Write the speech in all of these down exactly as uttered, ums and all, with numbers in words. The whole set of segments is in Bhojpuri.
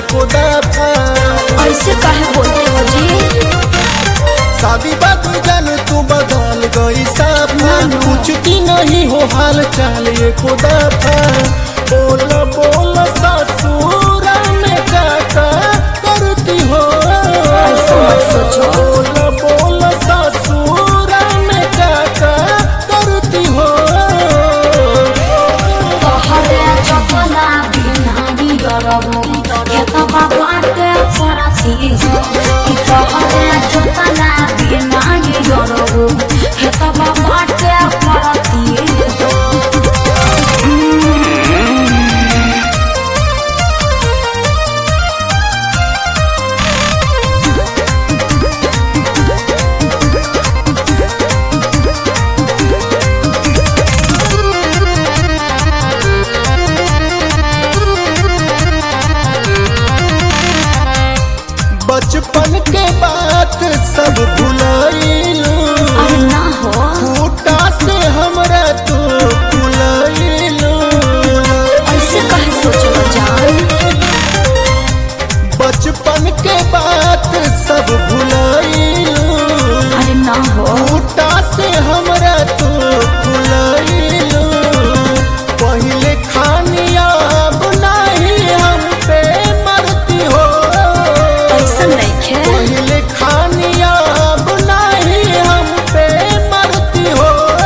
एको दफा। ऐसे काहे बोलते हो जी? शादी बात जान तू बदल गई साफा, पूछती नहीं हो हाल चाल एको दफा। बोल बोल ससुर में क्या करती हो, ऐसा मत सोचो। बोल बोल ससुर में क्या करती हो। तोहरे चपला बिनानी डरबो खेतबा बाटे परती हो। कि तोहरे चपला बिनानी डरबो खेतबा बाटे परती हो। बचपन के बात सब भुलाइलू, अरे ना हो फूटा से हमरा तो भुलाइलू। ऐसे काहे सोचो जान? बचपन के बात सब भुलाइलू, अरे ना हो फूटा से हमरा तो भुलाइलू। पहले खानिया बनाई हम पे मरती हो, ऐसा नहीं है। पहले खानिया बनाई हम पे मरती हो।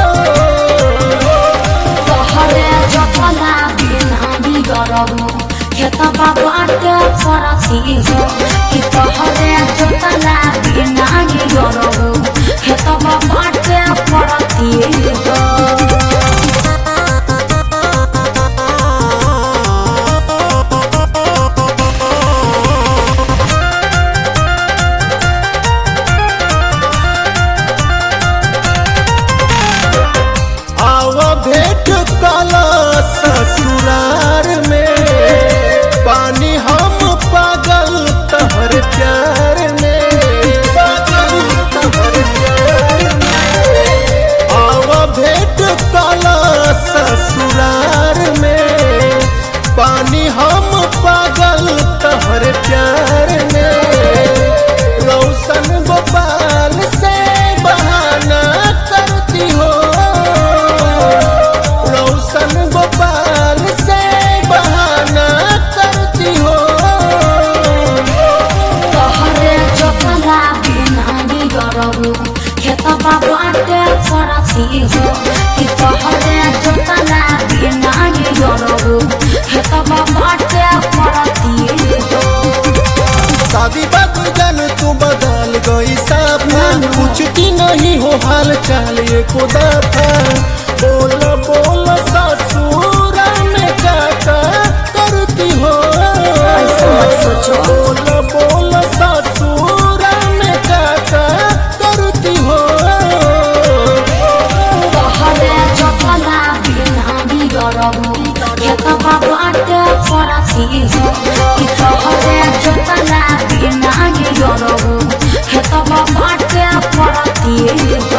तोहरे चपला बिनानी डरबो खेतबा बाटे परती हो। कि तोहरे चपला बिनानी डरबो खेतबा बाटे परती हो। आवा भेंट काला ससुरार में, पानी हम पागल तहर प्यार में, पागल तहर प्यार में। आवा भेंट काला ससुरार में, पानी हम पागल तहर प्यार में। रौशन गोपाल से बहाना करती हो, रौशन गोपाल से बहाना करती हो। तोहरे चपला बिनानी डरबो खेतबा बाटे परती हो। कि तोहरे चपला बिनानी डरबो खेतबा बाटे परती हो। शादी बात जान तू बदल गई साफा, पूछती नहीं हो हाल चाल एको दफा। बोल बोल ससुर में क्या करती हो, ऐसा मत सोचो। बोल बोल ससुर में क्या करती हो। तोहरे चपला बिनानी डरबो खेतबा बाटे परती हो। कि तोहरे चपला बिनानी डरबो खेतबा बाटे परती हो।